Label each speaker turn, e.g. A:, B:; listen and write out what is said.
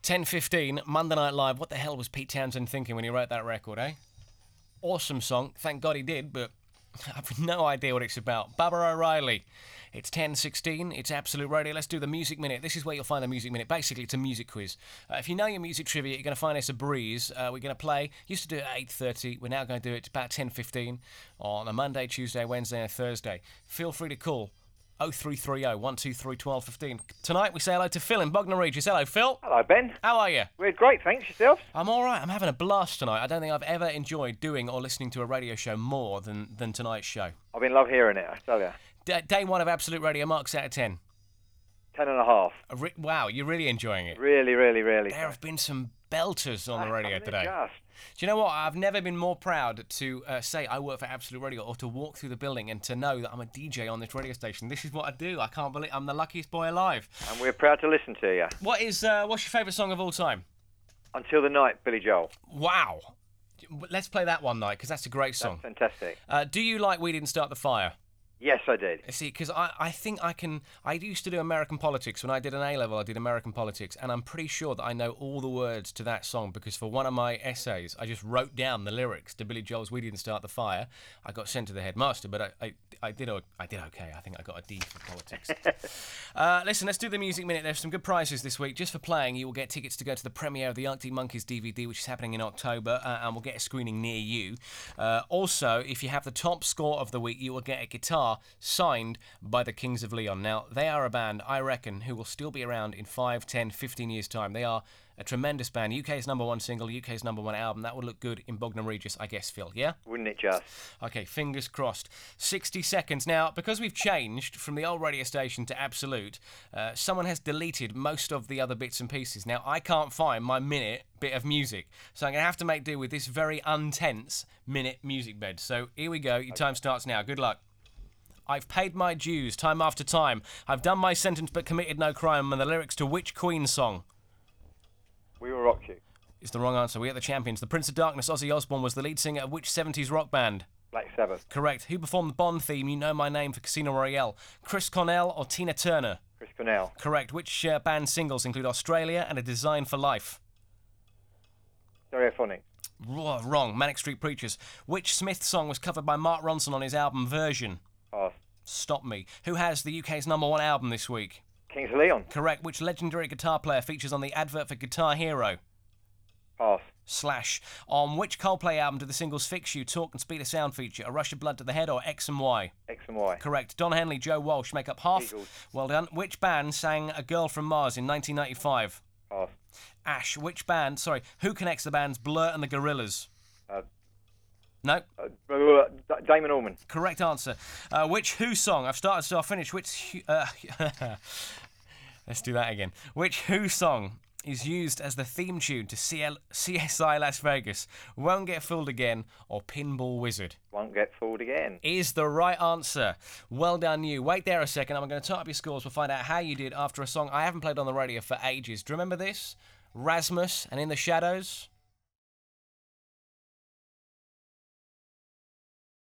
A: 10:15, Monday Night Live. What the hell was Pete Townsend thinking when he wrote that record, eh? Awesome song. Thank God he did, but I've no idea what it's about. Bubba O'Reilly. It's 10:16. It's Absolute Radio. Let's do the Music Minute. This is where you'll find the Music Minute. Basically, it's a music quiz. If you know your music trivia, you're going to find this a breeze. We're going to play. Used to do it at 8:30. We're now going to do it about 10:15 on a Monday, Tuesday, Wednesday, and Thursday. Feel free to call 0330 123 1215. Tonight we say hello to Phil in Bognor Regis. Hello, Phil.
B: Hello, Ben.
A: How are you?
B: We're great, thanks. Yourself?
A: I'm all right. I'm having a blast tonight. I don't think I've ever enjoyed doing or listening to a radio show more than tonight's show.
B: I've been love hearing it, I tell you.
A: Day one of Absolute Radio, marks out of 10.
B: 10.5.
A: Wow, you're really enjoying it.
B: Really.
A: There have been some belters on the radio today. Do you know what? I've never been more proud to say I work for Absolute Radio, or to walk through the building and to know that I'm a DJ on this radio station. This is what I do. I can't believe I'm the luckiest boy alive.
B: And we're proud to listen to you.
A: What's your favourite song of all time?
B: Until the Night, Billy Joel.
A: Wow. Let's play that one night, because that's a great song.
B: That's fantastic.
A: Do you like We Didn't Start the Fire?
B: Yes, I did.
A: See, because I think I can... I used to do American politics. When I did an A-level, I did American politics, and I'm pretty sure that I know all the words to that song, because for one of my essays, I just wrote down the lyrics to Billy Joel's We Didn't Start the Fire. I got sent to the headmaster, but I did okay. I think I got a D for politics. Listen, let's do the Music Minute. There's some good prizes this week. Just for playing, you will get tickets to go to the premiere of the Arctic Monkeys DVD, which is happening in October, and we'll get a screening near you. Also, if you have the top score of the week, you will get a guitar signed by the Kings of Leon. Now, they are a band, I reckon, who will still be around in 5, 10, 15 years' time. They are a tremendous band. UK's #1 single, UK's #1 album. That would look good in Bognor Regis, I guess, Phil, yeah?
B: Wouldn't it just?
A: Okay, fingers crossed. 60 seconds. Now, because we've changed from the old radio station to Absolute, someone has deleted most of the other bits and pieces. Now, I can't find my minute bit of music, so I'm going to have to make do with this very untense minute music bed. So, here we go. Your time starts now. Good luck. I've paid my dues time after time. I've done my sentence but committed no crime. And the lyrics to which Queen song?
B: We Will Rock You.
A: It's the wrong answer. We are the champions. The Prince of Darkness, Ozzy Osbourne, was the lead singer of which 70s rock band?
B: Black Sabbath.
A: Correct. Who performed the Bond theme, You Know My Name, for Casino Royale? Chris Cornell or Tina Turner?
B: Chris Cornell.
A: Correct. Which band singles include Australia and A Design for Life?
B: Stereophonic.
A: Wrong. Manic Street Preachers. Which Smith song was covered by Mark Ronson on his album Version?
B: Pass.
A: Stop Me. Who has the UK's #1 album this week?
B: Kings of Leon.
A: Correct. Which legendary guitar player features on the advert for Guitar Hero?
B: Pass.
A: Slash. On which Coldplay album do the singles Fix You, Talk and Speed of Sound feature? A Rush of Blood to the Head or X and Y?
B: X and Y.
A: Correct. Don Henley, Joe Walsh make up half.
B: Eagles.
A: Well done. Which band sang A Girl from Mars in 1995?
B: Pass.
A: Ash. Who connects the bands Blur and the Gorillaz? No.
B: Damon Allman.
A: Correct answer. Which Who song? I've started, so I'll finish. Let's do that again. Which Who song is used as the theme tune to CSI Las Vegas? Won't Get Fooled Again or Pinball Wizard?
B: Won't Get Fooled Again.
A: Is the right answer. Well done, you. Wait there a second. I'm going to top up your scores. We'll find out how you did after a song I haven't played on the radio for ages. Do you remember this? Rasmus and In the Shadows?